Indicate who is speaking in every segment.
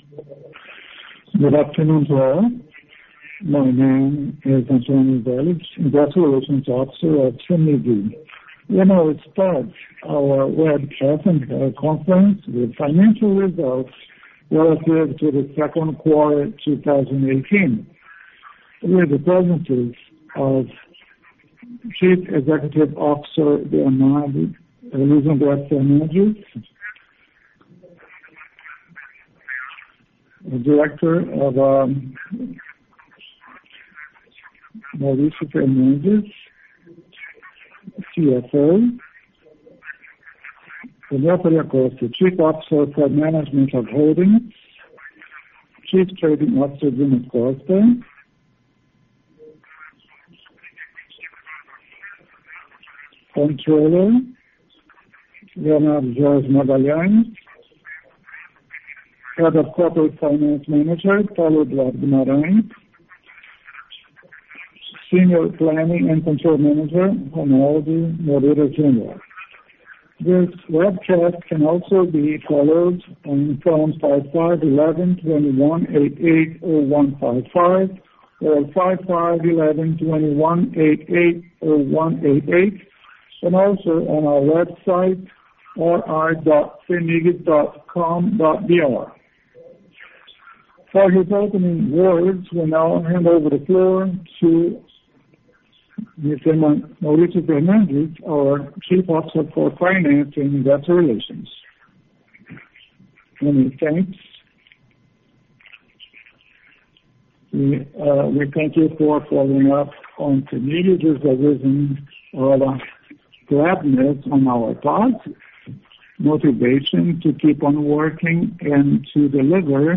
Speaker 1: Good afternoon to all. My name is Antonio Velez, Investor Relations Officer at CEMIG. We now start our webcast and conference with financial results relative to the second quarter 2018. With the presence of Chief Executive Officer Leonardo Luiz André Fernandes, Director of Mauricio Fernandes, CFO, Daniel Costa, Chief Officer for Management of Holdings, Chief Trading Officer Bruno Costa, Controller Leonardo Jorge Magalhães, Head of Corporate Finance Manager Paulo Eduardo Guimarães, Senior Planning and Control Manager Ronaldo Moreira Jr. This webcast can also be followed on phone 5511-2188-0155 or 5511-2188-0188, and also on our website ri.cemig.com.br. For his opening words, we now hand over the floor to Mr. Mauricio Fernandes, our Chief Officer for Finance and Investor Relations. Many thanks. We thank you for following up on CEMIG. There's a reason of gladness on our part, motivation to keep on working and to deliver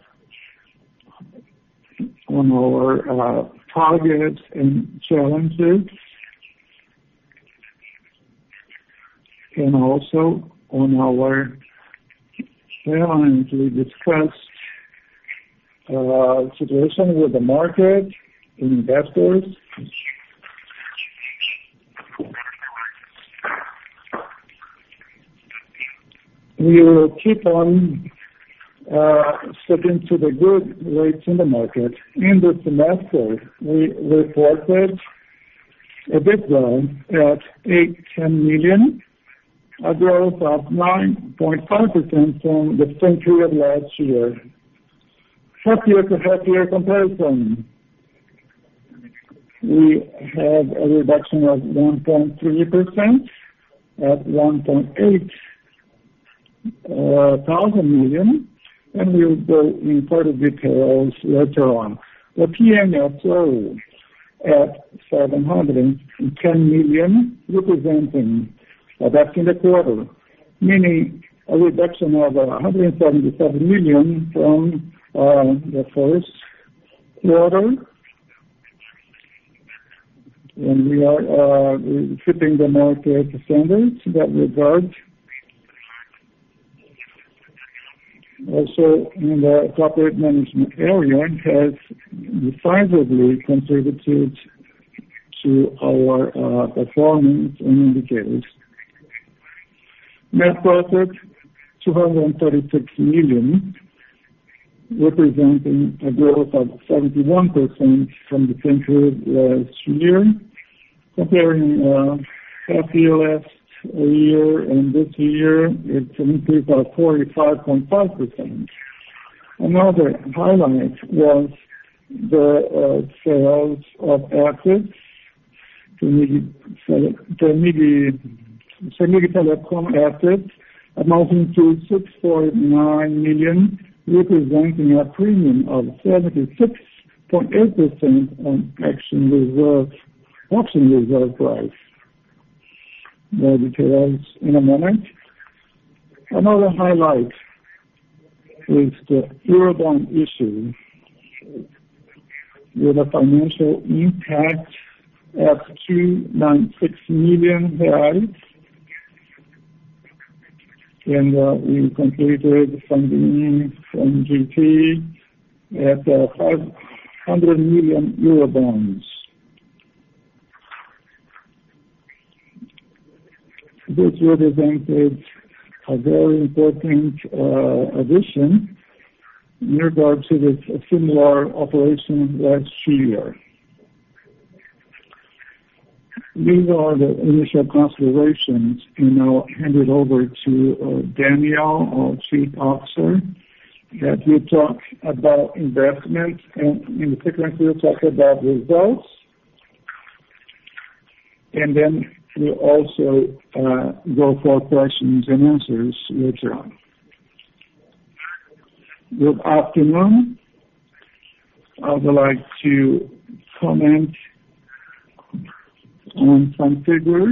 Speaker 1: on our targets and challenges, and also on our permanently discussed situation with the market, investors. We will keep on sticking to the good rates in the market. In the semester, we reported EBITDA at 810 million, a growth of 9.5% from the same period last year. Half-year to half-year comparison, we had a reduction of 1.3% at 1.8 thousand million, and we'll go in further details later on. The PMSO at 710 million, representing that's in the quarter, meaning a reduction of 177 million from the first quarter, and we are fitting the market standards in that regard. Also, in the corporate management area, has decisively contributed to our performance and indicators. Net profit, 236 million, representing a growth of 71% from the same period last year. Comparing half-year last year and this year, it's an increase of 45.5%. Another highlight was the sales of assets, CEMIG Telecom assets, amounting to 6.9 million, representing a premium of 76.8% on auction reserve price. More details in a moment. Another highlight is the Eurobond issue, with a financial impact at 296 million reais, and we completed funding from GT at 500 million Eurobonds. This represented a very important addition in regard to this similar operation last year. These are the initial considerations, and I'll hand it over to Daniel, our Chief Officer, that will talk about investments, and in the sequence we'll talk about results, and then we'll also go for questions and answers later on. Good afternoon. I would like to comment on some figures.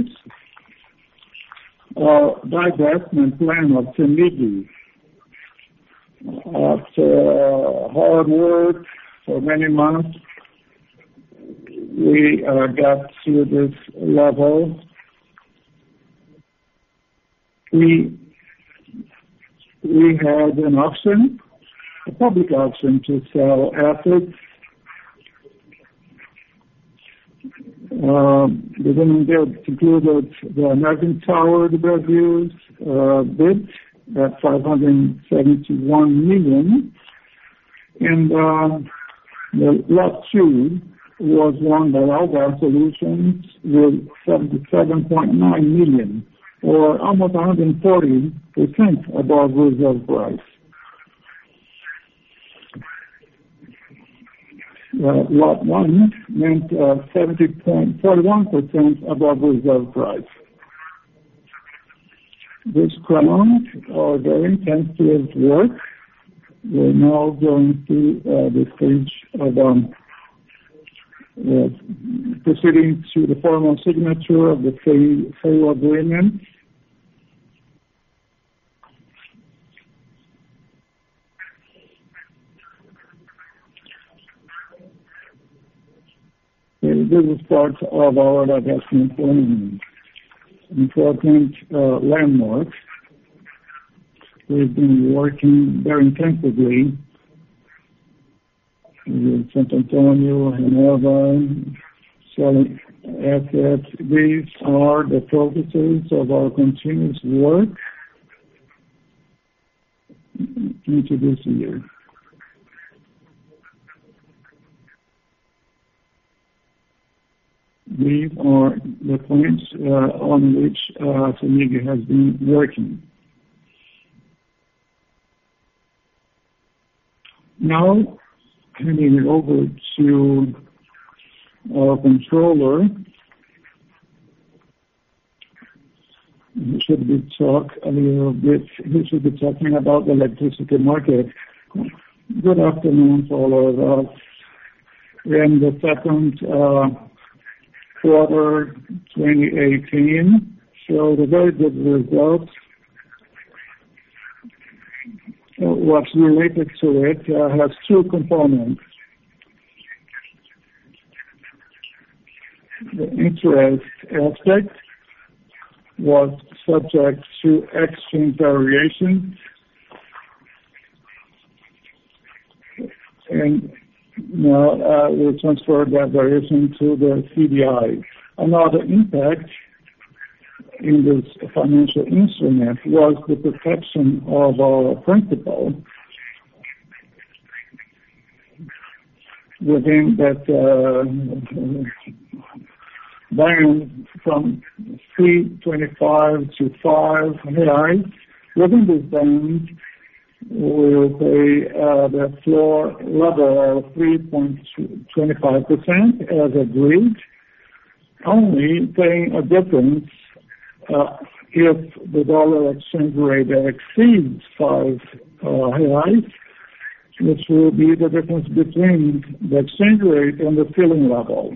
Speaker 1: Our divestment plan of CEMIG, after hard work for many months, we got to this level. We had an auction, a public auction, to sell assets. The winning bid included the American Tower de Brasil's bid at $571 million, and the lot 2 was won by Algar Solutions with $77.9 million, or almost 140% above reserve price. Lot 1 meant 70.41% above reserve price. This crowned our very intensive work. We're now going through the stage of proceeding to the formal signature of the sale agreement. This is part of our divestment plan. Important landmarks. We've been working very intensively with Santo Antonio and Nova, selling assets. These are the focuses of our continuous work into this year. These are the points on which CEMIG has been working. Now, handing it over to our controller, he should be talking about the electricity market. Good afternoon to all of us. In the second quarter 2018 showed a very good result. What's related to it has two components. The interest aspect was subject to exchange variations, and now we transfer that variation to the CDI. Another impact in this financial instrument was the protection of our principal within that band from 3.25 to 5 reais. Within this band, we will pay the floor level of 3.25% as agreed, only paying a difference if the dollar exchange rate exceeds 5 reais, which will be the difference between the exchange rate and the ceiling level.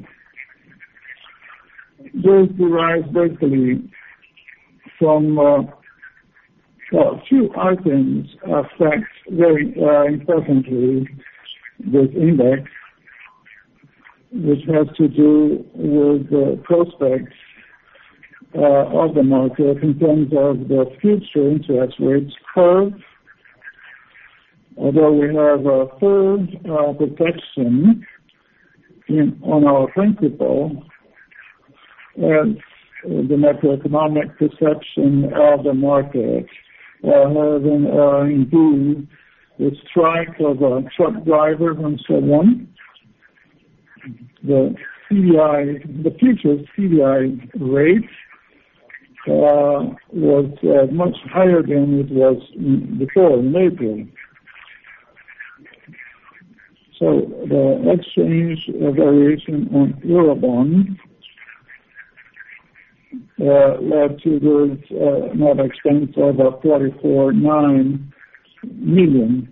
Speaker 1: This derives basically from two items affect very importantly this index, which has to do with the prospects of the market in terms of the future interest rates curve. Although we have a third protection on our principal, as the macroeconomic perception of the market having improved the strike of truck drivers and so on. The CDI, the future CDI rate was much higher than it was before in April. So the exchange variation on Eurobond led to this net expense of 44.9 million.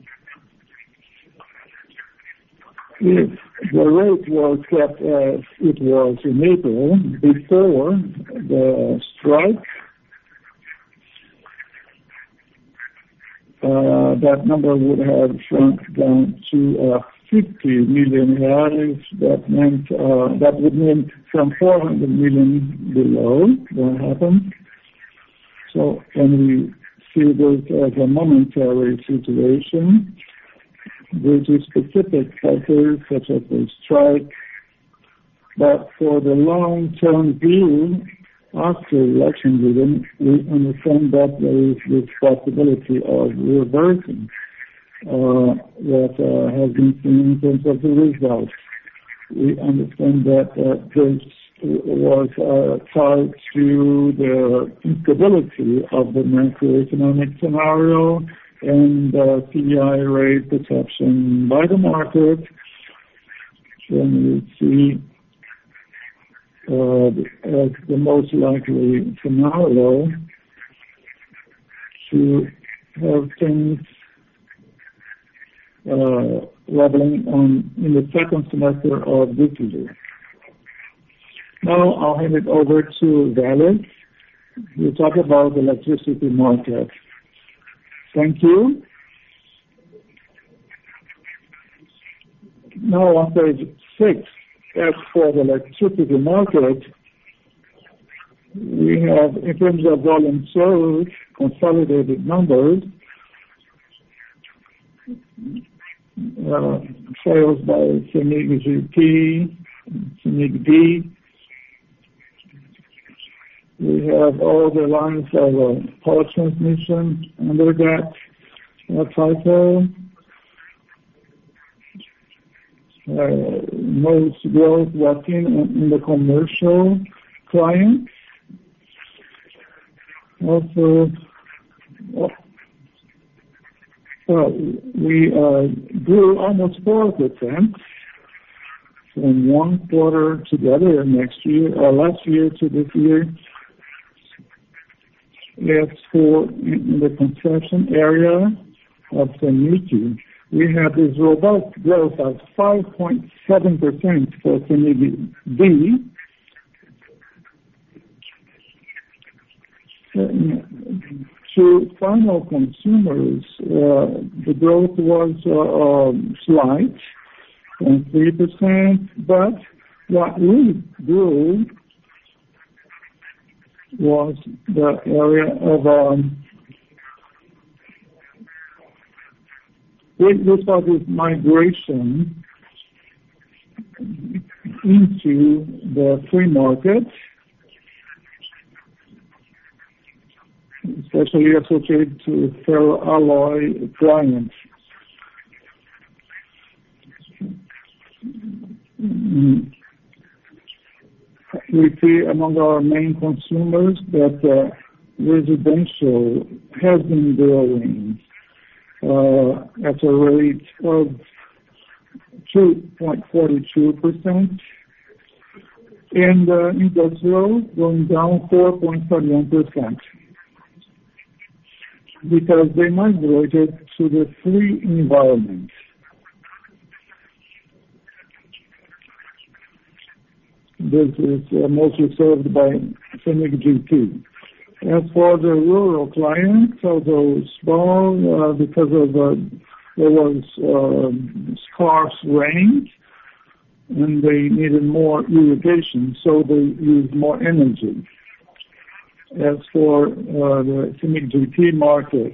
Speaker 1: If the rate was kept as it was in April before the strike, that number would have shrunk down to 50 million reais. That would mean some 400 million below what happened. So, and we see this as a momentary situation due to specific factors such as the strike. But for the long-term view, after election, we understand that there is this possibility of reversing what has been seen in terms of the results. We understand that this was tied to the instability of the macroeconomic scenario and the CDI rate perception by the market. And we see as the most likely scenario to have things leveling on in the second semester of this year. Now I'll hand it over to Valles. We'll talk about the electricity market. Thank you. Now on page 6, as for the electricity market, we have, in terms of volume sold, consolidated numbers, sales by CEMIG GT, CEMIG D. We have all the lines of power transmission under that title. Most growth was in the commercial clients. Also, we grew almost 4% from one quarter to the other next year, last year to this year. As for in the concession area of CEMIG, we have this robust growth of 5.7% for CEMIG D. To final consumers, the growth was slight, 3%, but what really grew was the area of this was this migration into the free market, especially associated to ferroalloy clients. We see among our main consumers that residential has been growing at a rate of 2.42%, and industrial going down 4.31%, because they migrated to the free environment. This is mostly served by CEMIG GT. As for the rural clients, although small, because of there was scarce rain and they needed more irrigation, so they used more energy. As for the CEMIG GT market,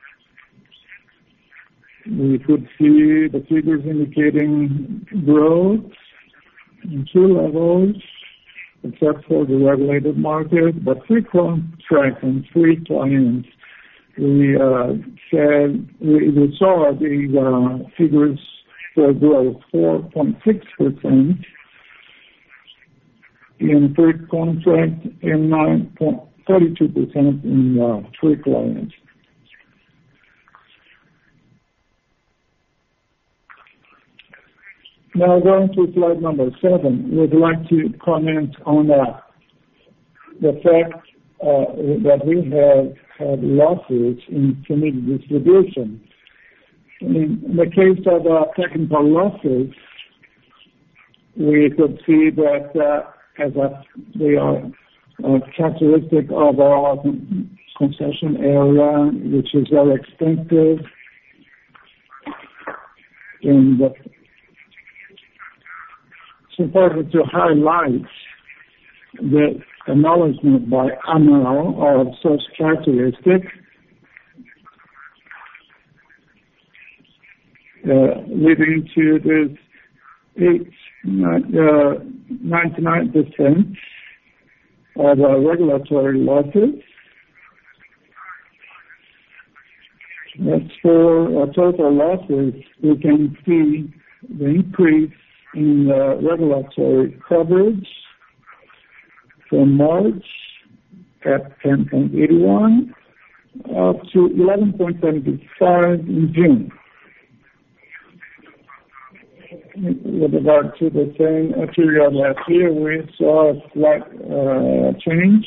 Speaker 1: we could see the figures indicating growth in two levels, except for the regulated market, but free contract and free clients we saw the figures for growth, 4.6% in third contract and 9.32% in free clients. Now going to slide number 7, we'd like to comment on the fact that we have had losses in CEMIG distribution. In the case of technical losses, we could see that they are characteristic of our concession area, which is very extensive. And it's important to highlight the acknowledgement by ANEEL of such characteristics, leading to this 99% of regulatory losses. As for total losses, we can see the increase in regulatory coverage from March at 10.81 up to 11.75 in June. With regard to the same period last year, we saw a slight change.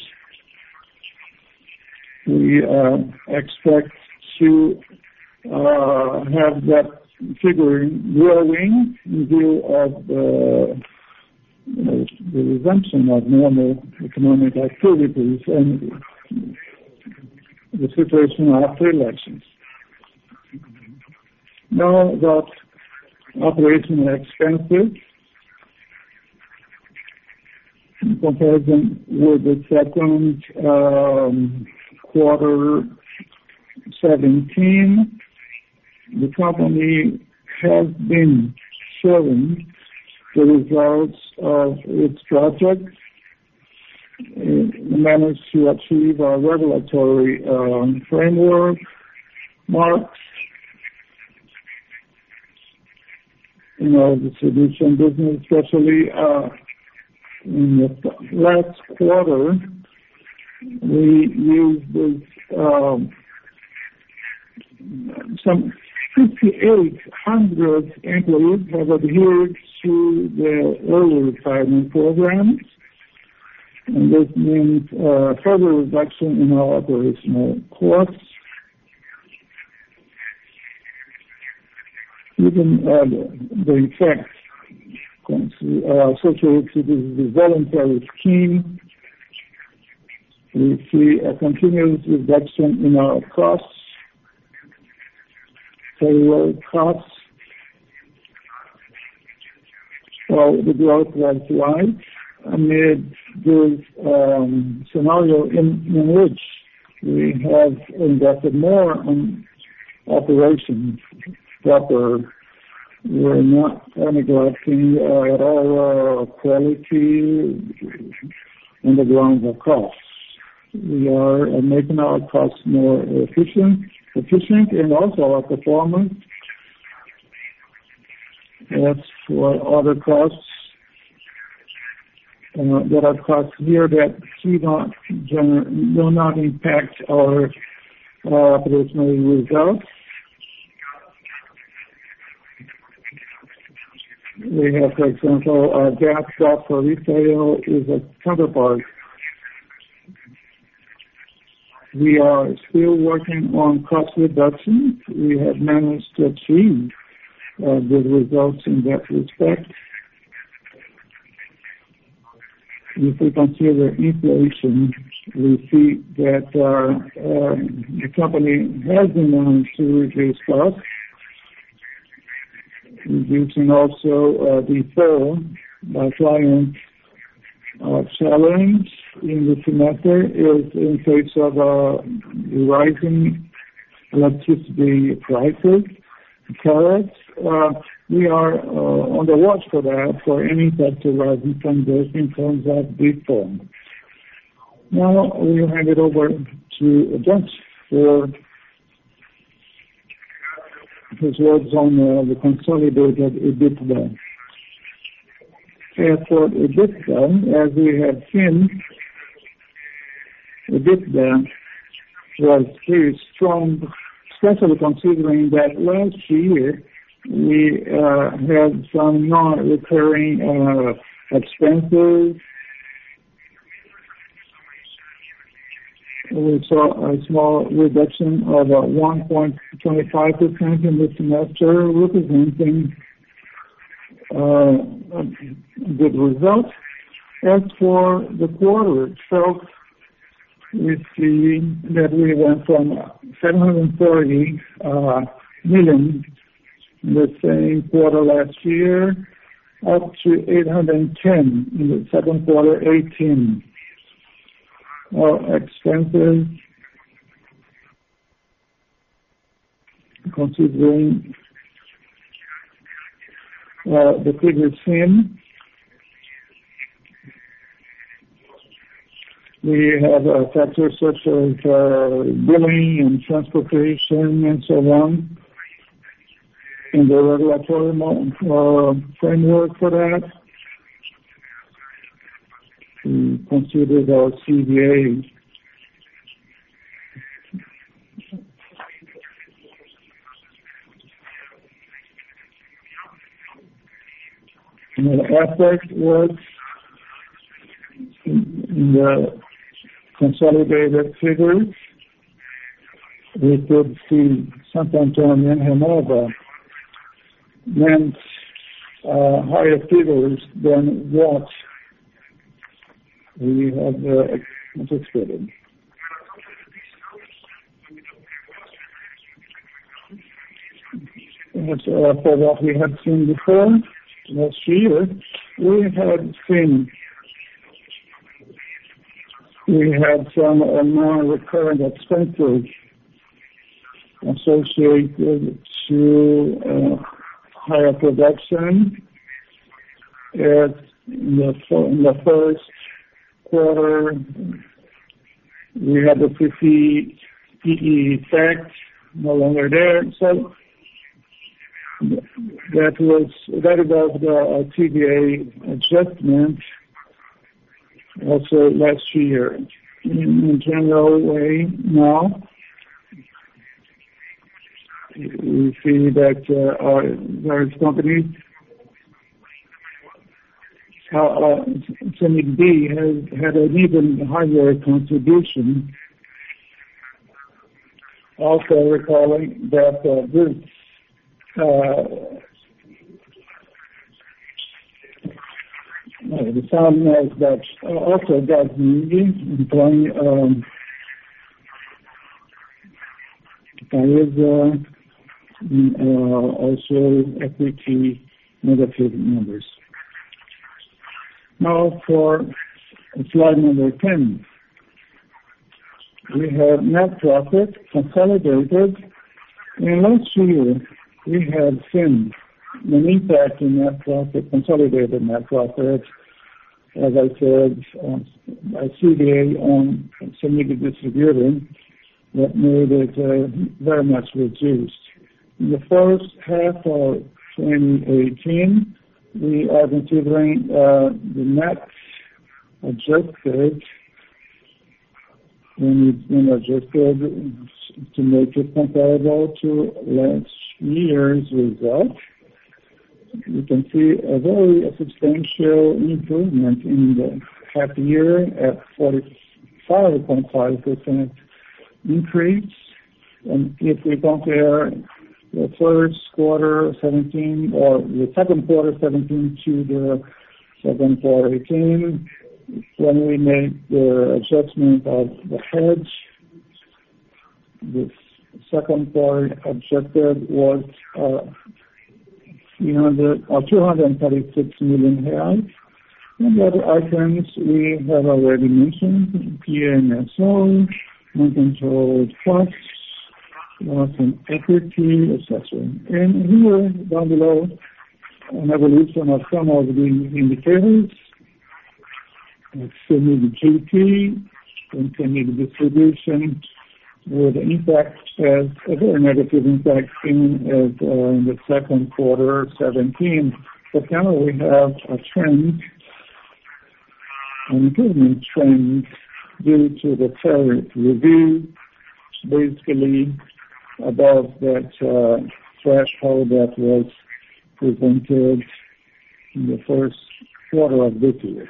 Speaker 1: We expect to have that figure growing in view of the resumption of normal economic activities and the situation after elections. Now about operational expenses, in comparison with the second quarter 17, the company has been showing the results of its projects. It managed to achieve our regulatory framework marks in our distribution business, especially in the last quarter. We used this, some 5,800 employees have adhered to the early retirement programs, and this means further reduction in our operational costs. Even the effects associated with the voluntary scheme, we see a continuous reduction in our costs, payroll costs. Well, the growth was light amid this scenario in which we have invested more on operations proper. We're not neglecting at all quality and the grounds of costs. We are making our costs more efficient, and also our performance. As for other costs, there are costs here that do not impact our operational results. We have, for example, gas cost for retail is a counterpart. We are still working on cost reductions. We have managed to achieve good results in that respect. If we consider inflation, we see that the company has been managed to reduce costs, reducing also the fall by clients. Challenge in the semester is in face of rising electricity prices, tariffs. We are on the watch for that, for any type of rising from this in terms of reform. Now we'll hand it over to Judge for his words on the consolidated EBITDA. As for EBITDA, as we have seen, EBITDA was very strong, especially considering that last year we had some non-recurring expenses. We saw a small reduction of 1.25% in the semester, representing a good result. As for the quarter itself, we see that we went from 730 million in the same quarter last year up to 810 in the second quarter 18. Our expenses, considering the figures seen, we have factors such as billing and transportation and so on in the regulatory framework for that. We considered our CVA. Another aspect was in the consolidated figures, we could see Santo Antônio and Renova meant higher figures than what we had anticipated. As for what we had seen before, last year, we had some non-recurrent expenses associated to higher production. In the first quarter, we had the PE effect no longer there. So that was the TVA adjustment also last year. In a general way now, we see that our various companies, CEMIG D has had an even higher contribution. Also recalling that this the sound knows that also GasMig employing there is also equity negative numbers. Now for slide number 10, we have net profit consolidated. In last year, we had seen an impact in net profit, consolidated net profit, as I said, a CVA on CEMIG Distribution that made it very much reduced. In the first half of 2018, we are considering the net adjusted, when it's been adjusted to make it comparable to last year's result. You can see a very substantial improvement in the half year at 45.5% increase. And if we compare the first quarter 17 or the second quarter 17 to the second quarter 18, when we make the adjustment of the hedge, the second quarter adjusted was 236 million reais. And the other items we have already mentioned, PMSO, non-controlled costs, loss in equity, etc. And here, down below, an evolution of some of the indicators, CEMIG GT and CEMIG Distribution, with impact as a very negative impact in the second quarter 17. But now we have a trend, an improvement trend due to the tariff review, basically above that threshold that was presented in the first quarter of this year.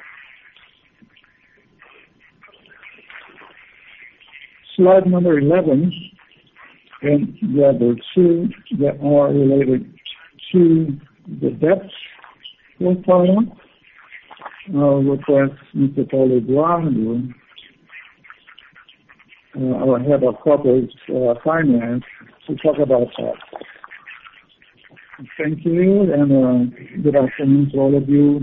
Speaker 1: Slide number 11 and the other two that are related to the debt profile. I'll request Mr. Paulo Eduardo, our head of corporate finance, to talk about that. Thank you, and good afternoon to all of you.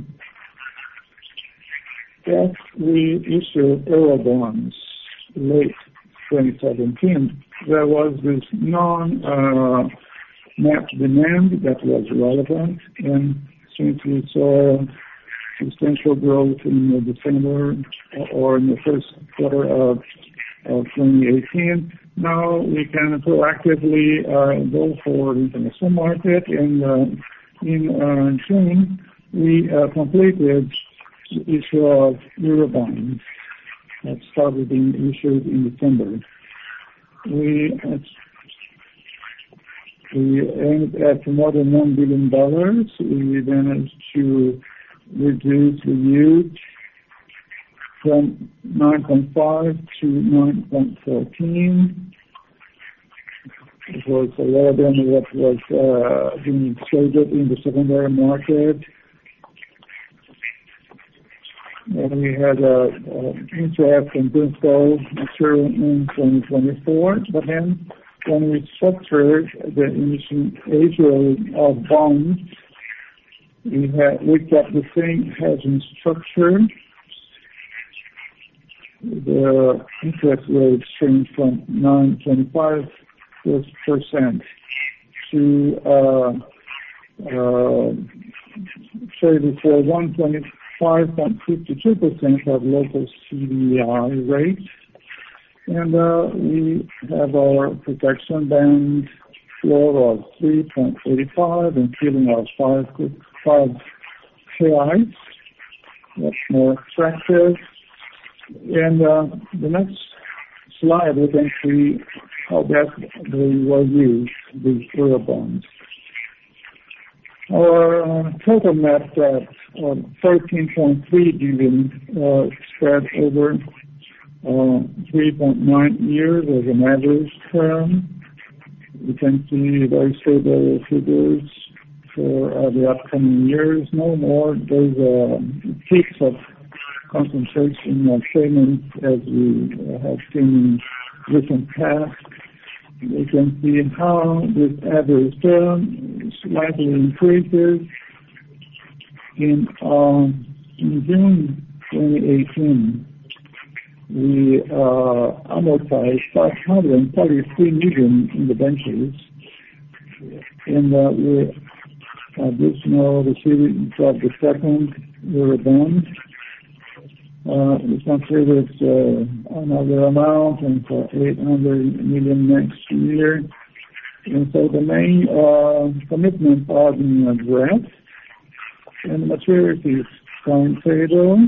Speaker 1: Yes, we issued Eurobonds late 2017. There was this non-net demand that was relevant, and since we saw substantial growth in December or in the first quarter of 2018, now we can proactively go for the international market, and in June we completed the issue of Eurobonds that started being issued in December. We aimed at more than $1 billion. We managed to reduce the yield from 9.5 to 9.14. It was lower than what was being traded in the secondary market. And we had interest and principal maturing in 2024. But then when we structured the issue of bonds, we kept the same hedging structure. The interest rates changed from 9.25% to traded for 125.52% of local CDI rate. And we have our protection band floor of 3.85 and ceiling of 5 reais. That's more attractive. And the next slide, we can see how that they were used, these Eurobonds. Our total net debt of 13.3 billion spread over 3.9 years as an average term. You can see very stable figures for the upcoming years. No more those peaks of concentration of payments as we have seen in recent past. You can see how this average term slightly increases. In June 2018, we amortized 533 million in the debentures, and we additional receiving of the second Eurobond. We considered another amount and for 800 million next year. And so the main commitments are being addressed, and maturity timetable,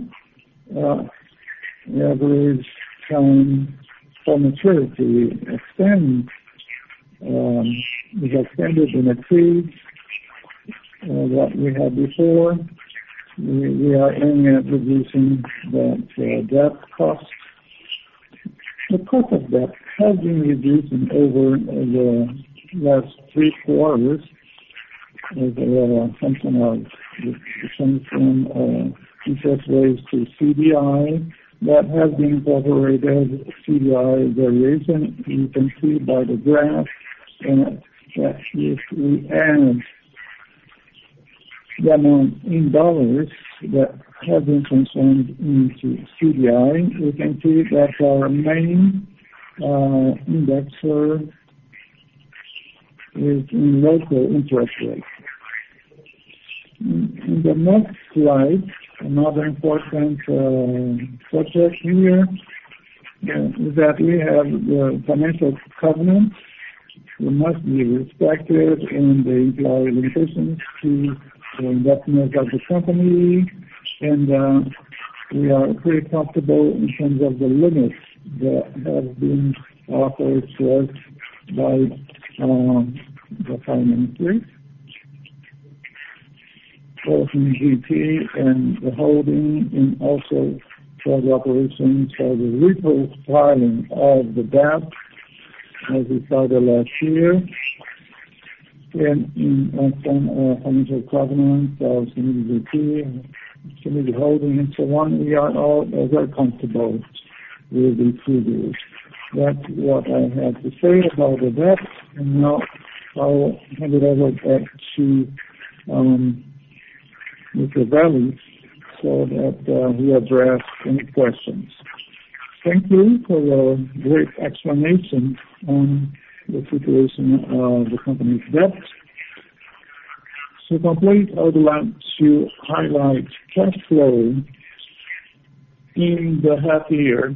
Speaker 1: average time for maturity extends, is extended and exceeds what we had before. We are aiming at reducing that debt cost. The cost of debt has been reducing over the last 3 quarters as a function of the change from interest rates to CDI. That has been incorporated CDI variation. You can see by the graph, and that if we add the amount in dollars that have been transformed into CDI, we can see that our main indexer is in local interest rates. In the next slide, another important subject here is that we have the financial covenants that must be respected in the employee limitations to the indebtedness of the company, and we are pretty comfortable in terms of the limits that have been offered to us by the financiers, both in GP and the holding, and also for the operations for the reprofiling of the debt as we started last year, and in some financial covenants of GP, community holding, and so on. We are all very comfortable with the figures. That's what I have to say about the debt, and now I'll hand it over back to Mr. Valley so that he address any questions. Thank you for your great explanation on the situation of the company's debt. To complete, I would like to highlight cash flow in the half year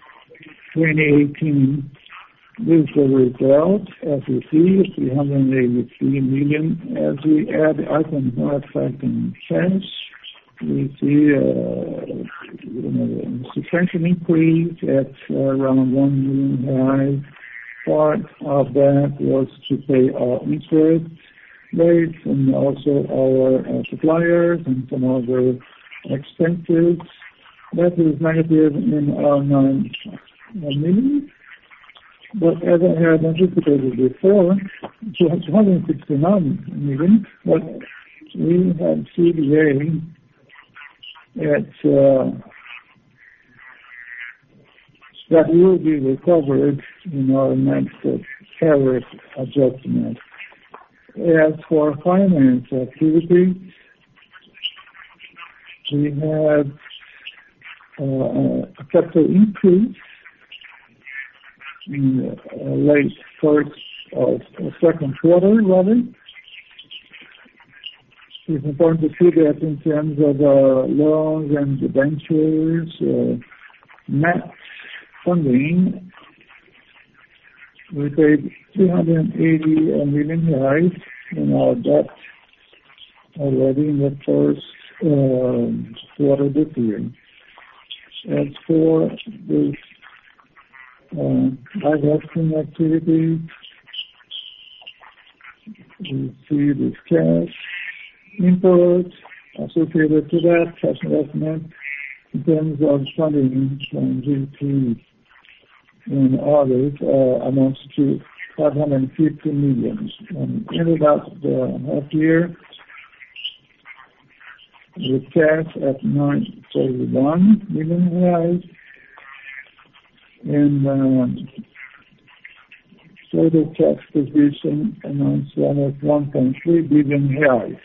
Speaker 1: 2018. This is the result, as you see, 383 million. As we add items not affecting cash, we see a substantial increase at around 1 million. Part of that was to pay our interest rates and also our suppliers and some other expenses. That is negative in our 9 million. But as I had anticipated before, 269 million, but we had CVA that will be recovered in our next tariff adjustment. As for finance activity, we had a capital increase in late second quarter, rather. It's important to see that in terms of loans and debentures, net funding, we paid 380 million in our debt already in the first quarter this year. As for the divesting activity, we see this cash input associated to that cash investment in terms of funding from GP and others amounts to 550 million. And ended up the half year with cash at 931 million, and total cash position amounts to almost 1.3 billion reais.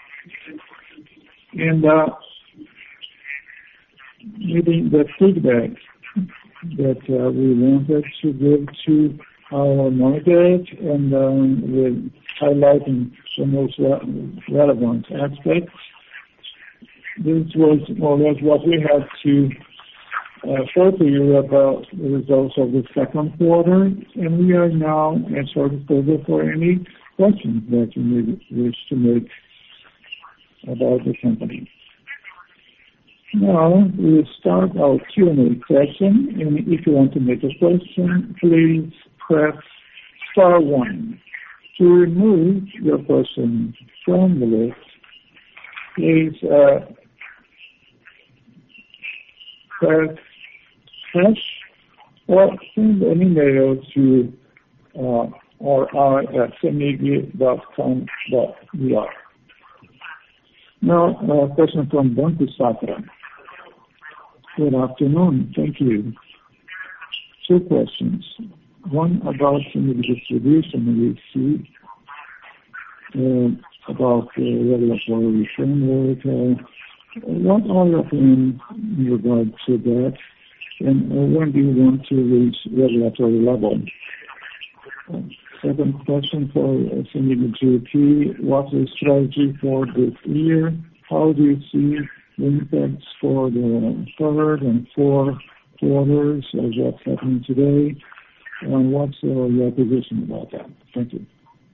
Speaker 1: And meeting the feedback that we wanted to give to our market, and with highlighting the most relevant aspects. This was more or less what we had to show to you about the results of the second quarter, and we are now at your disposal for any questions that you may wish to make about the company. Now we'll start our Q&A session, and if you want to make a question, please press star 1. To remove your question from the list, please press hash or send an email to ri@cemig.com.br. Now, a question from Banco Safra. Good afternoon. Thank you. 2 questions. One about CEMIG Distribution. We see about the regulatory framework. What are your opinions in regard to that? And when do you want to reach regulatory level? Second question for CEMIG GP. What's the strategy for this year? How do you see the impacts for the third and fourth quarters as what's happening today? And what's your position about that? Thank you.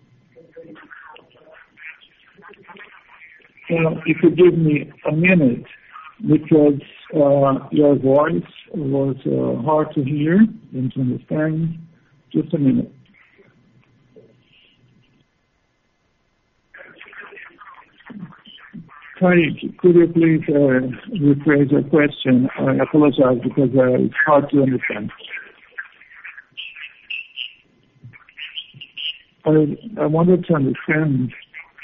Speaker 1: If you give me a minute, because your voice was hard to hear and to understand. Just a minute. Craig, could you please rephrase your question? I apologize because it's hard to understand. I wanted to understand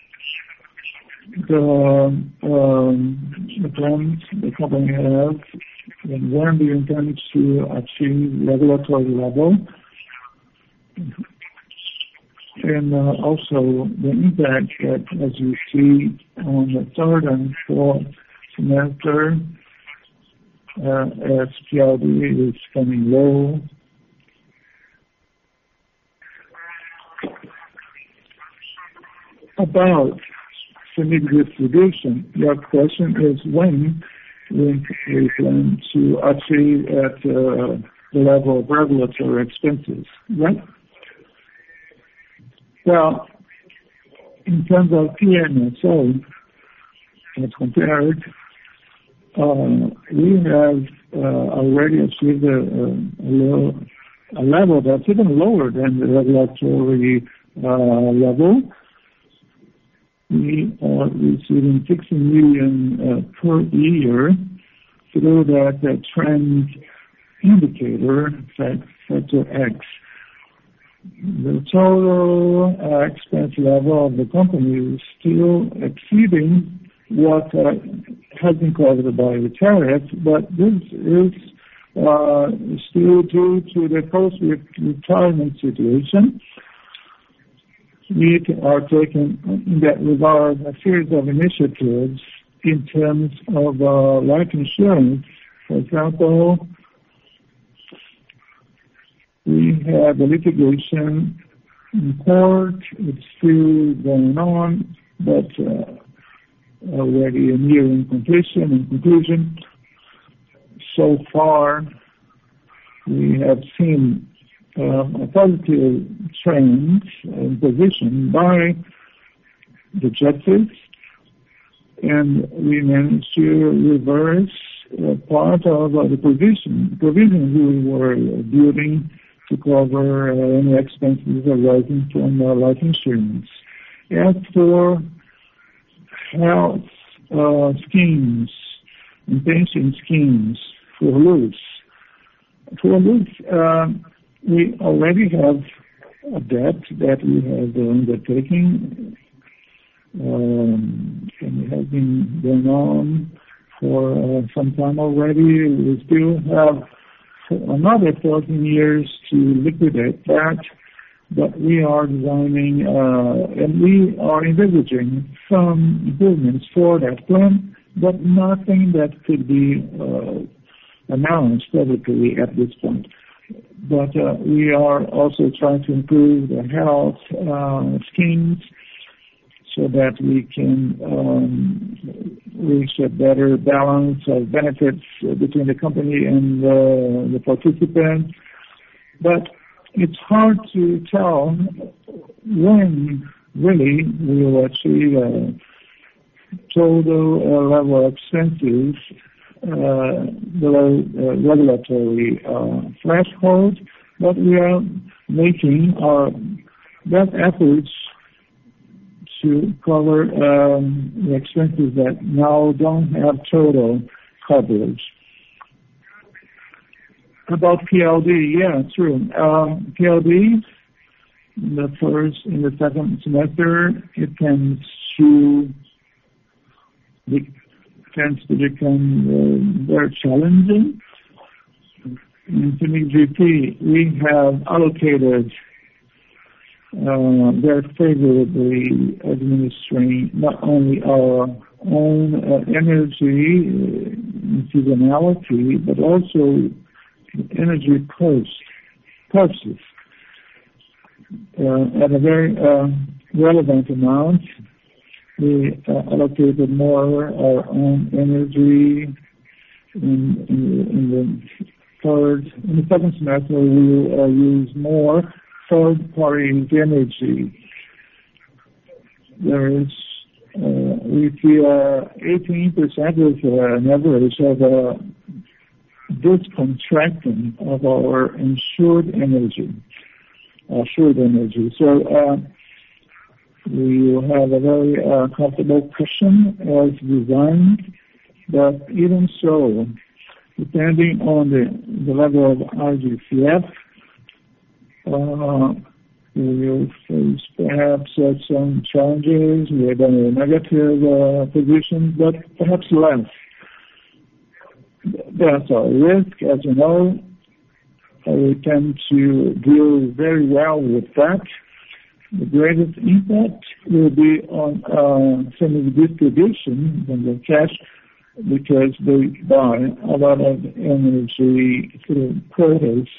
Speaker 1: the plans the company has and when do you intend to achieve regulatory level, and also the impact that, as you see on the third and fourth semester, as PLD is coming low. About CEMIG distribution, your question is when we plan to achieve at the level of regulatory expenses, right? Well, in terms of PMSO, as compared, we have already achieved a level that's even lower than the regulatory level. We are receiving 60 million per year through that trend indicator, factor X. The total expense level of the company is still exceeding what has been covered by the tariff, but this is still due to the post-retirement situation. We are taking, in that regard, a series of initiatives in terms of life insurance. For example, we have a litigation in court. It's still going on, but already nearing completion and conclusion. So far, we have seen a positive trend in position by the judges, and we managed to reverse part of the provision we were building to cover any expenses arising from life insurance. As for health schemes and pension schemes for LUS, we already have a debt that we have undertaking, and it has been going on for some time already. We still have another 14 years to liquidate that, but we are designing and we are envisaging some improvements for that plan, but nothing that could be announced publicly at this point. But we are also trying to improve the health schemes so that we can reach a better balance of benefits between the company and the participants. But it's hard to tell when really we will achieve a total level of expenses below regulatory threshold, but we are making our best efforts to cover the expenses that now don't have total coverage. About PLD, yeah, true. PLD in the second semester, it tends to become very challenging. In CEMIG GT, we have allocated very favorably administering not only our own energy seasonality, but also energy purchase at a very relevant amount. We allocated more our own energy in in the second semester, we will use more third-party energy. We see 18% is an average of this contracting of our assured energy. So we will have a very comfortable cushion as designed, but even so, depending on the level of RGCF, we will face perhaps some challenges with a negative position, but perhaps less. That's our risk, as you know. We tend to deal very well with that. The greatest impact will be on semi-distribution in the cash, because they buy a lot of energy through quotas.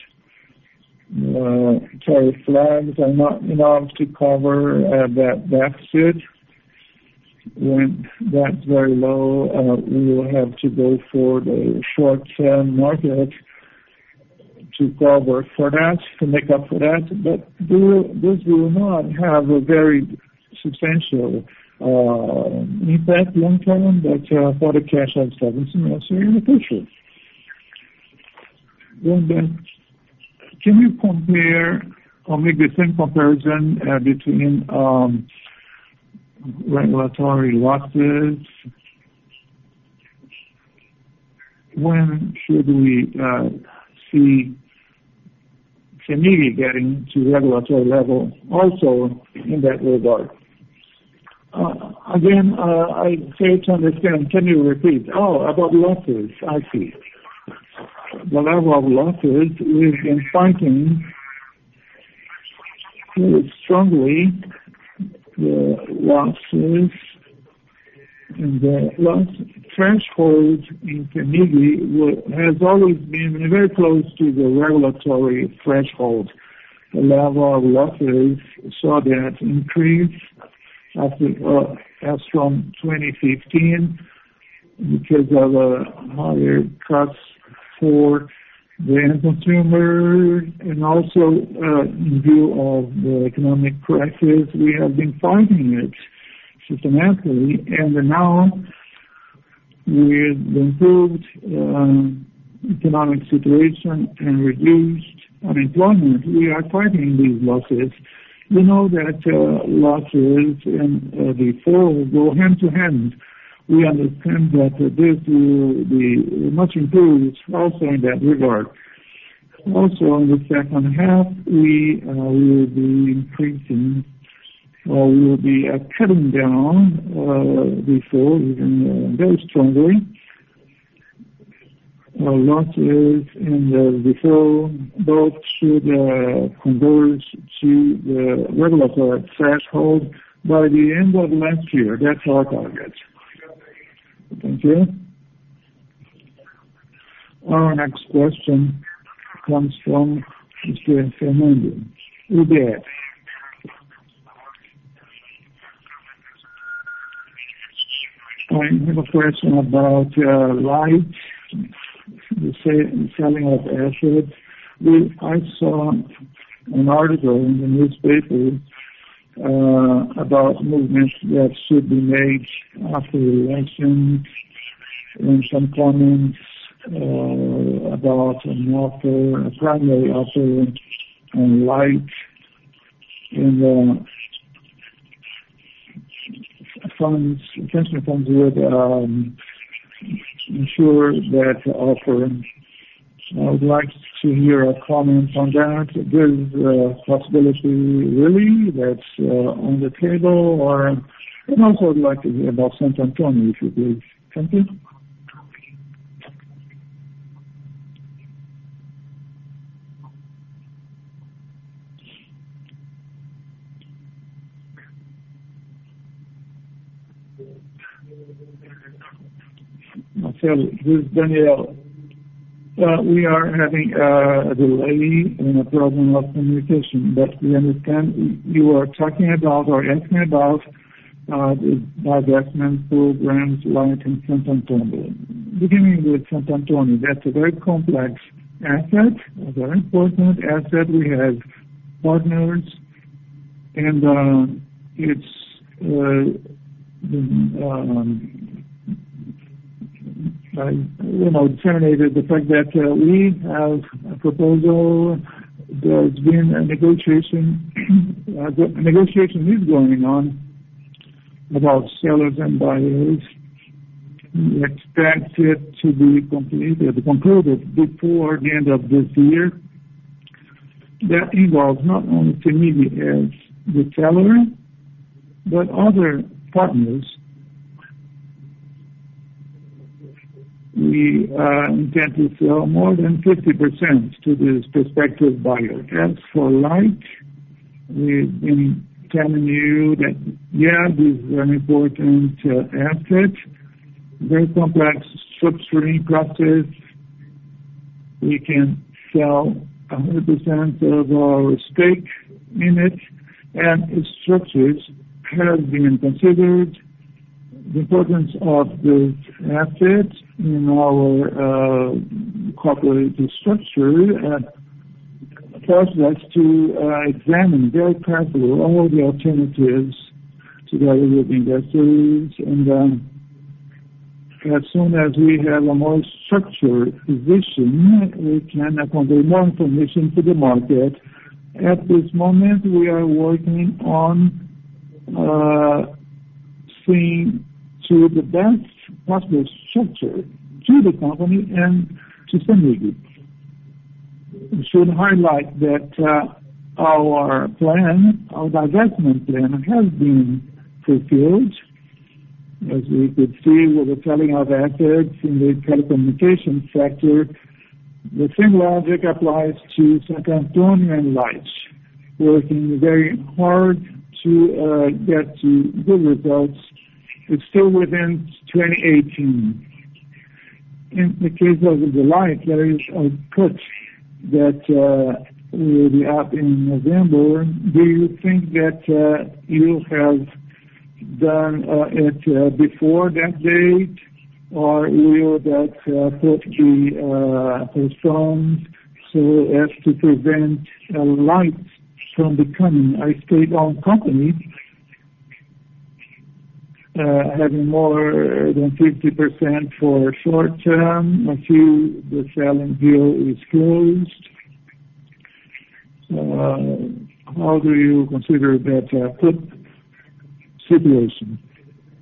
Speaker 1: Tariff flags are not enough to cover that deficit. When that's very low, we will have to go for the short-term market to cover for that, to make up for that. But this will not have a very substantial impact long term, but for the cash of 7 semester in the future. Then, can you compare or make the same comparison between regulatory losses? When should we see CEMIG getting to regulatory level also in that regard? Again, I fail to understand. Can you repeat? About losses. I see. The level of losses, we've been fighting very strongly the losses, and the loss threshold in CEMIG has always been very close to the regulatory threshold. The level of losses saw that increase as from 2015 because of higher costs for the end consumer, and also in view of the economic crisis, we have been fighting it systematically, and now with the improved economic situation and reduced unemployment, we are fighting these losses. We know that losses and default go hand to hand. We understand that this will be much improved also in that regard. Also, in the second half, we will be increasing, or we will be cutting down default even very strongly. Losses in the default both should converge to the regulatory threshold by the end of last year. That's our target. Thank you. Our next question comes from Mr. Fernando UBS. I have a question about Light, the selling of assets. I saw an article in the newspaper about movements that should be made after the election, and some comments about an offer, a primary offer on Light, and pension funds would ensure that offer. I would like to hear a comment on that. There's a possibility really that's on the table, and also I'd like to hear about Santo Antônio, if you please. Thank you. Marcelo, this is Daniel. We are having a delay and a problem of communication, but we understand you are talking about or asking about the divestment programs like in Santo Antônio. Beginning with Santo Antônio, that's a very complex asset, a very important asset. We have partners, and it's disseminated the fact that we have a proposal. There's been a negotiation. The negotiation is going on about sellers and buyers. We expect it to be concluded before the end of this year. That involves not only CEMIG as the seller, but other partners. We intend to sell more than 50% to this prospective buyer. As for Light, we've been telling you that, this is an important asset, very complex structuring process. We can sell 100% of our stake in it, and its structures have been considered. The importance of this asset in our corporate structure forces us to examine very carefully all the alternatives together with investors, and as soon as we have a more structured position, we can convey more information to the market. At this moment, we are working on seeing to the best possible structure to the company and to CEMIG. We should highlight that our divestment plan has been fulfilled. As we could see with the selling of assets in the telecommunications sector, the same logic applies to Santo Antônio and Light, working very hard to get to good results. It's still within 2018. In the case of the Light, there is a put that will be up in November. Do you think that you have done it before that date, or will that put be postponed so as to prevent Light from becoming a state-owned company, having more than 50% for short term until the selling deal is closed? How do you consider that put situation?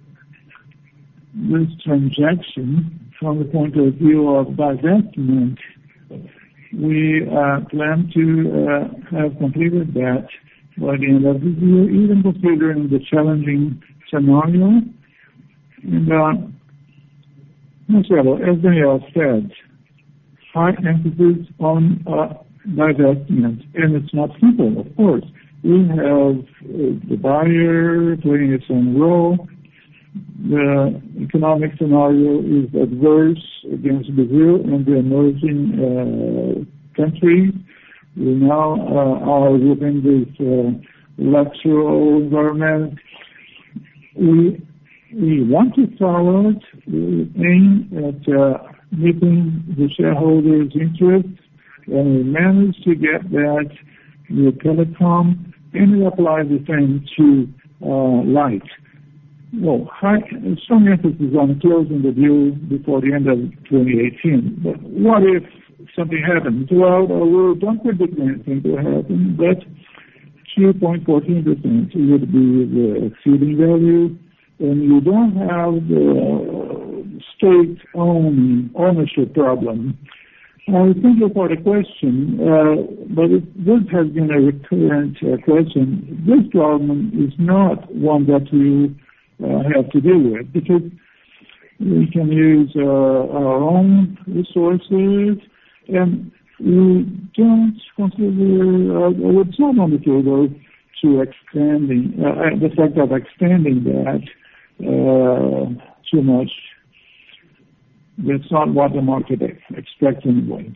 Speaker 1: This transaction, from the point of view of divestment, we plan to have completed that by the end of the year, even considering the challenging scenario. And Marcelo, as Daniel said, high emphasis on divestment, and it's not simple, of course. We have the buyer playing its own role. The economic scenario is adverse against Brazil and the emerging countries. We now are within this electoral environment. We want to follow it. We aim at meeting the shareholders' interests, and we managed to get that with telecom, and we apply the same to Light. Well, strong emphasis on closing the deal before the end of 2018. But what if something happens? Well, we don't predict anything to happen, but 2.14% would be the exceeding value, and you don't have the state-owned ownership problem. Thank you for the question, but this has been a recurrent question. This problem is not one that we have to deal with, because we can use our own resources, and we don't consider what's not on the table to extending the fact of extending that too much. That's not what the market expects anyway.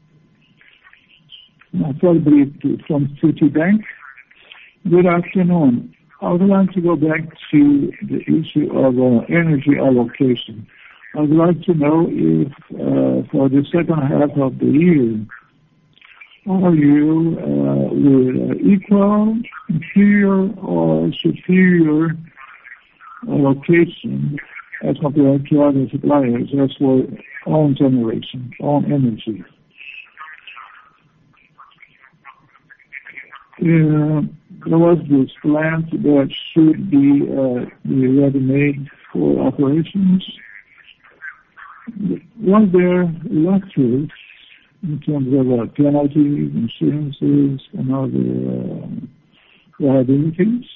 Speaker 1: Probably from Citibank. Good afternoon. I would like to go back to the issue of energy allocation. I'd like to know if for the second half of the year, are you with equal, inferior, or superior allocation as compared to other suppliers as for own generation, own energy? There was this plant that should be ready-made for operations. Was there losses in terms of penalties, insurances, and other liabilities?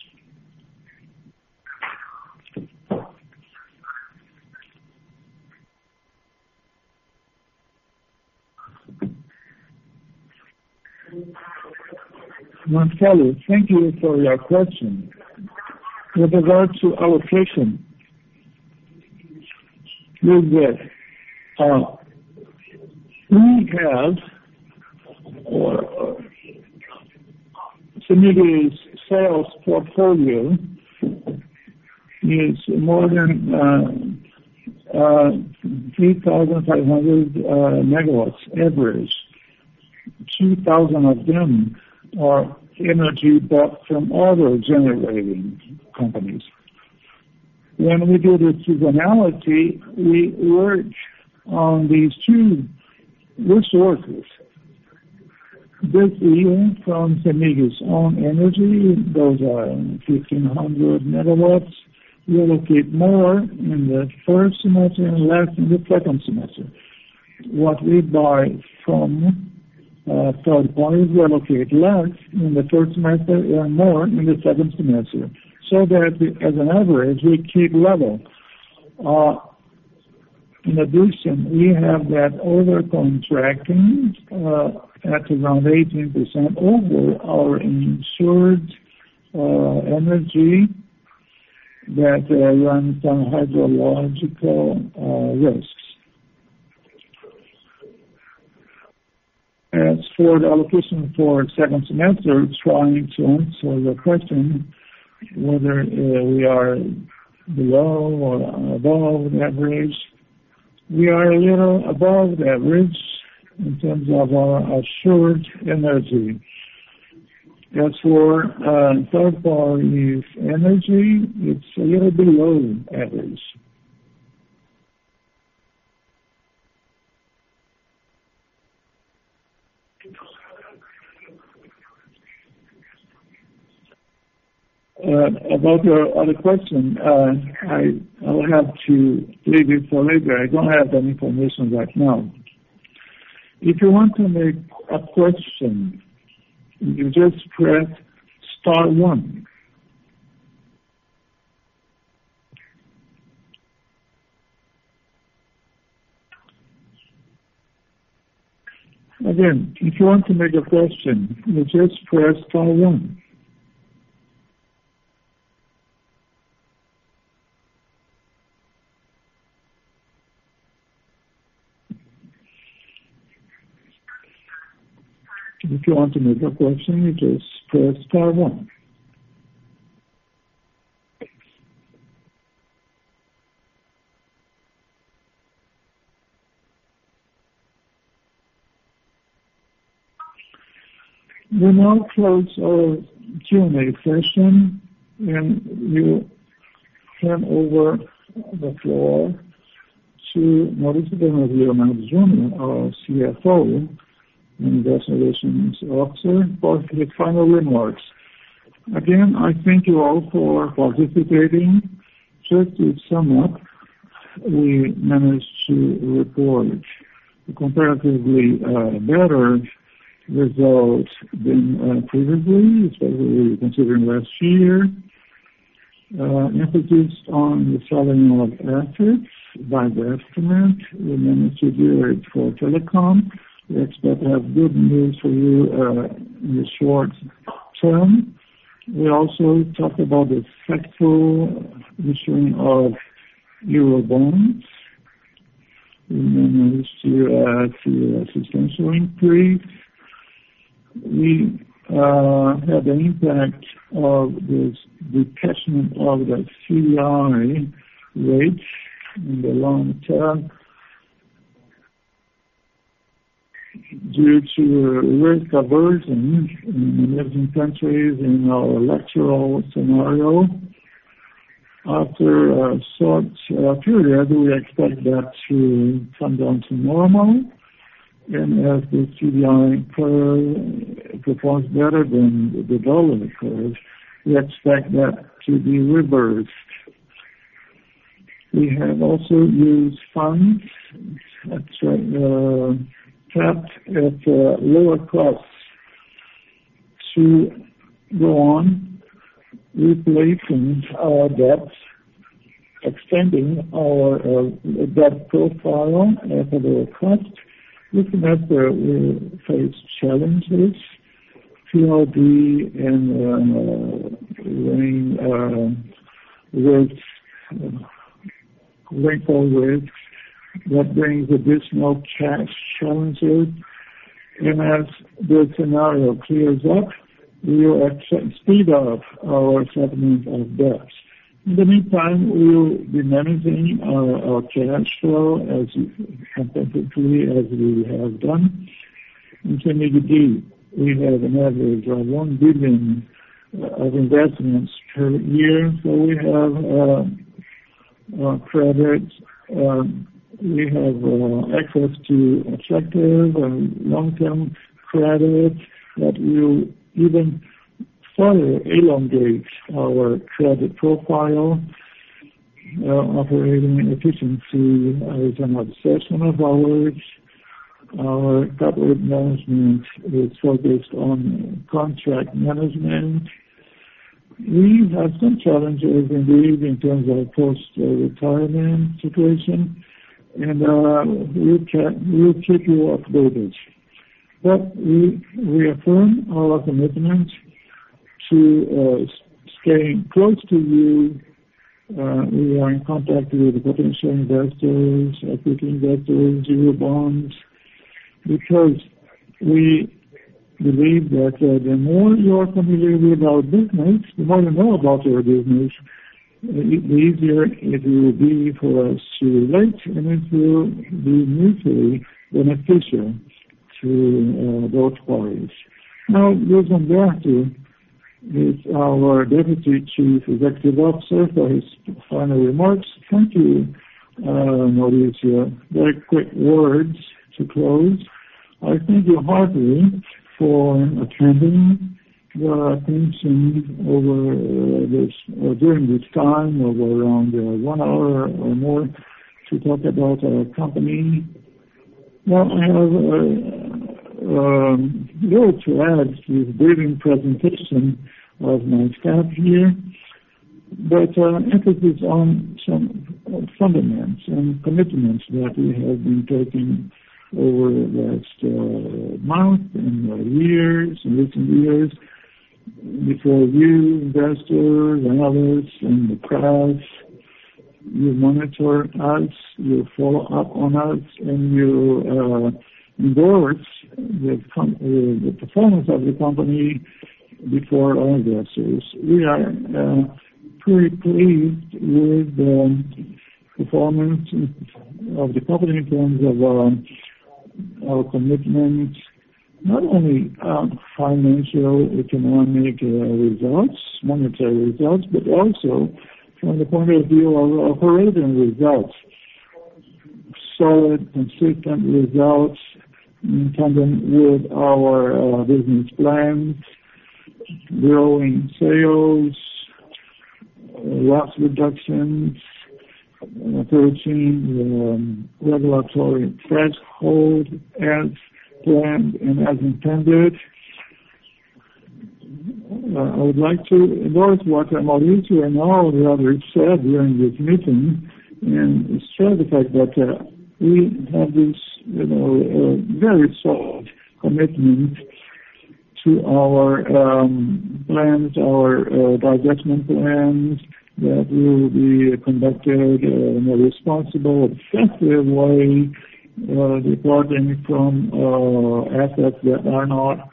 Speaker 1: Marcelo, thank you for your question. With regard to allocation, we have CEMIG's sales portfolio is more than 3,500 megawatts average. 2,000 of them are energy bought from other generating companies. When we do the seasonality, we work on these two resources. This year, from CEMIG's own energy, those are 1,500 megawatts. We allocate more in the first semester and less in the second semester. What we buy from third parties, we allocate less in the first semester and more in the second semester, so that as an average, we keep level. In addition, we have that over-contracting at around 18% over our insured energy that runs some hydrological risks. As for the allocation for second semester, trying to answer the question whether we are below or above the average. We are a little above the average in terms of our assured energy. As for third party energy, it's a little below average. About your other question, I'll have to leave it for later. I don't have that information right now. If you want to make a question, you just press *1. Again, if you want to make a question, you just press *1. If you want to make a question, you just press *1. We now close our Q&A session, and you turn over the floor to Mauricio Leonardo Jr., our CFO, Investor Relations Officer, for his final remarks. Again, I thank you all for participating. Just to sum up, we managed to report comparatively better results than previously, especially considering last year. Emphasis on the selling of assets by the estimate. We managed to do it for telecom. We expect to have good news for you in the short term. We also talked about the successful issuing of Euro bonds. We managed to see a substantial increase. We had the impact of this detachment of the CDI rate in the long term due to risk aversion in emerging countries in our electoral scenario. After a short period, we expect that to come down to normal. And as the CDI curve performs better than the dollar curve, we expect that to be reversed. We have also used funds trapped at lower costs to go on replacing our debts, extending our debt profile at a lower cost. This semester we face challenges, PLD and rainfall risks that brings additional cash challenges. And as the scenario clears up, we will speed up our settlement of debts. In the meantime, we will be managing our cash flow as competitively as we have done. In CMED, we have an average of 1 billion of investments per year. So we have credit, we have access to attractive and long-term credit that will even further elongate our credit profile. Operating efficiency is an obsession of ours. Our corporate management is focused on contract management. We have some challenges indeed in terms of post-retirement situation, and we'll keep you updated. But we reaffirm our commitment to staying close to you. We are in contact with the potential investors, equity investors, euro bonds, because we believe that the more you are familiar with our business, the more you know about our business, the easier it will be for us to relate, and it will be mutually beneficial to both parties. Now, Luiz Humberto is our Deputy Chief Executive Officer for his final remarks. Thank you, Mauricio. Very quick words to close. I thank you heartily for attending your attention during this time of around 1 hour or more to talk about our company. Now, I have little to add to this briefing presentation of my staff here, but emphasis on some fundamentals and commitments that we have been taking over the last month and years, in recent years, before you, investors, analysts, and the press. You monitor us, you follow up on us, and you endorse the performance of the company before our investors. We are pretty pleased with the performance of the company in terms of our commitment, not only financial, economic results, monetary results, but also from the point of view of operating results. Solid, consistent results in tandem with our business plans, growing sales, loss reductions, approaching the regulatory threshold as planned and as intended. I would like to endorse what Mauricio and all the others said during this meeting and stress the fact that we have this very solid commitment to our plans, our divestment plans that will be conducted in a responsible, effective way, departing from assets that are not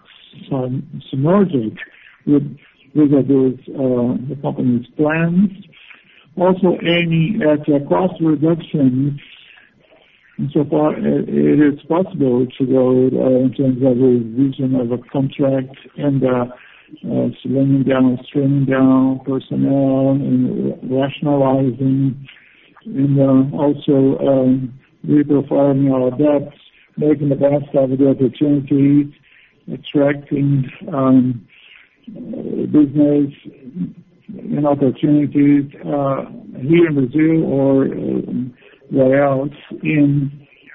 Speaker 1: synergic with the company's plans. Also aiming at cost reduction insofar it is possible to go in terms of a revision of a contract and slimming down, trimming down personnel and rationalizing and also reprofiling our debts, making the best of the opportunities, attracting business and opportunities here in Brazil or where else in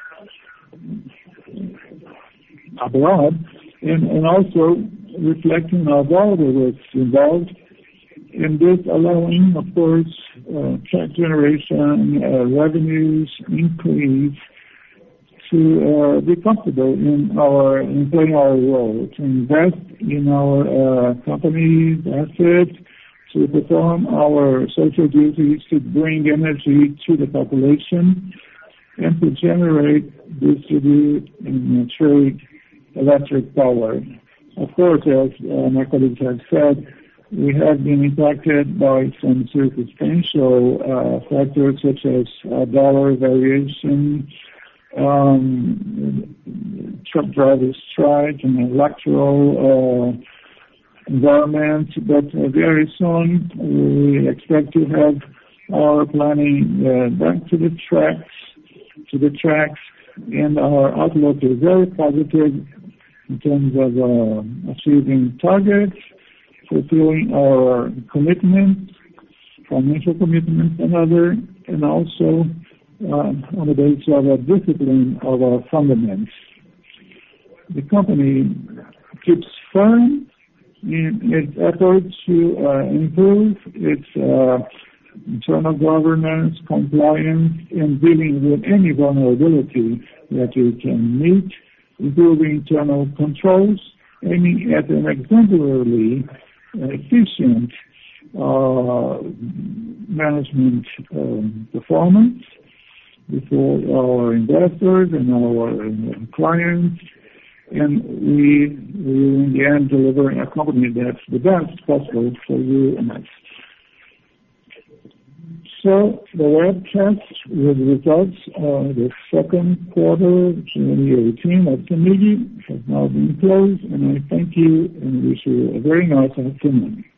Speaker 1: abroad, and also reflecting our valuable risks involved in this, allowing, of course, cash generation, revenues increase to be comfortable in playing our role, to invest in our company's assets, to perform our social duties, to bring energy to the population, and to generate, distribute, and trade electric power. Of course, as my colleagues have said, we have been impacted by some circumstantial factors such as dollar variation, truck driver strike, and electoral environment. But very soon we expect to have our planning back to the tracks, and our outlook is very positive in terms of achieving targets, fulfilling our commitments, financial commitments and also on the basis of a discipline of our fundamentals. The company keeps firm in its efforts to improve its internal governance, compliance, and dealing with any vulnerability that we can meet, improving internal controls, aiming at an exemplarily efficient management performance before our investors and our clients, and we will in the end deliver a company that's the best possible for you and us. So the webcast with results of the second quarter 2018 of CEMIG has now been closed, and I thank you and wish you a very nice afternoon.